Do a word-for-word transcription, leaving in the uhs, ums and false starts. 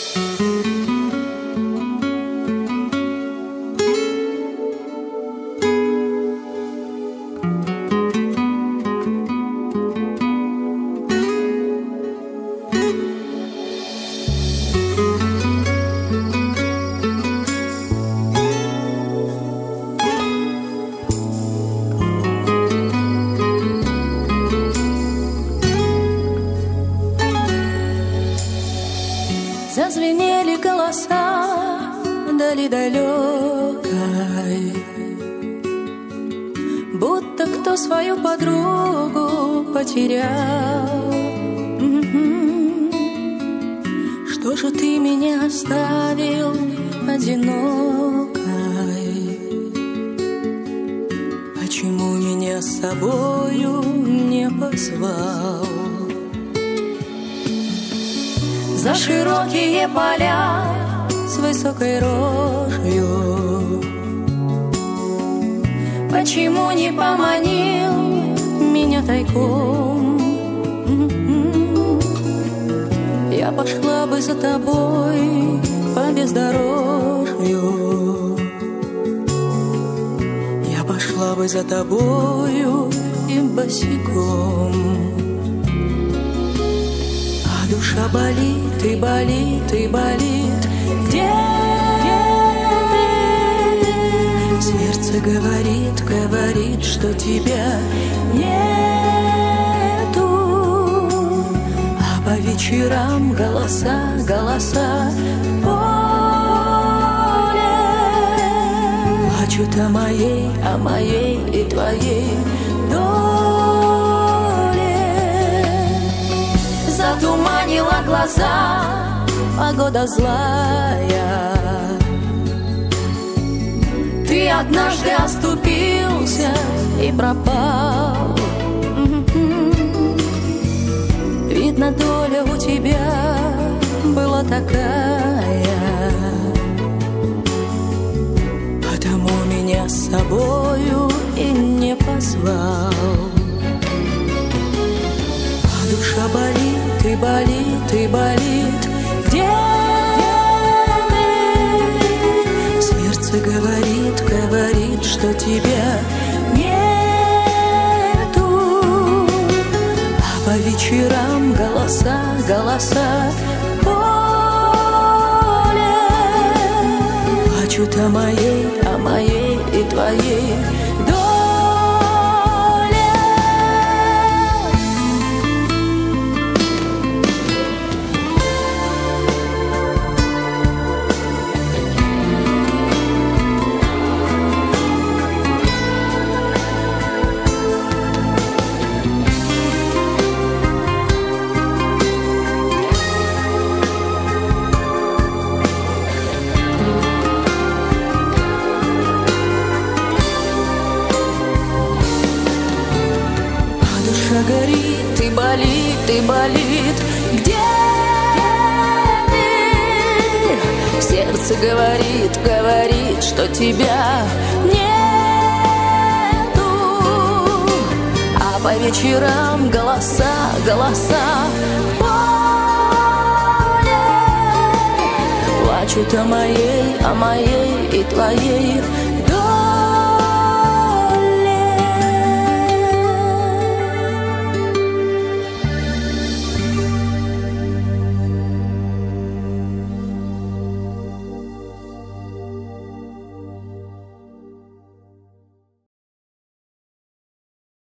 Зазвенели голоса вдали далекой, будто кто свою подругу потерял. Что же ты меня оставил одинокой? Почему меня с собою не позвал? За широкие поля с высокой рожью почему не поманил меня тайком? Я пошла бы за тобой по бездорожью, я пошла бы за тобою и босиком. Душа болит и болит и болит. Где ты? Сердце говорит, говорит, что тебя нету. А по вечерам голоса, голоса в поле плачут о моей, о моей и твоей доле. Затуманила глаза погода злая. Ты однажды оступился и пропал. Видно, доля у тебя была такая, потому меня с собою и не позвал. Душа болит и болит и болит. Где ты? Сердце говорит, говорит, что тебя нету. А по вечерам голоса, голоса в поле плачут о моей, о моей и твоей доле. Горит и болит и болит. Где ты? Сердце говорит, говорит, что тебя нету. А по вечерам голоса, голоса в поле плачут о моей, о моей и твоей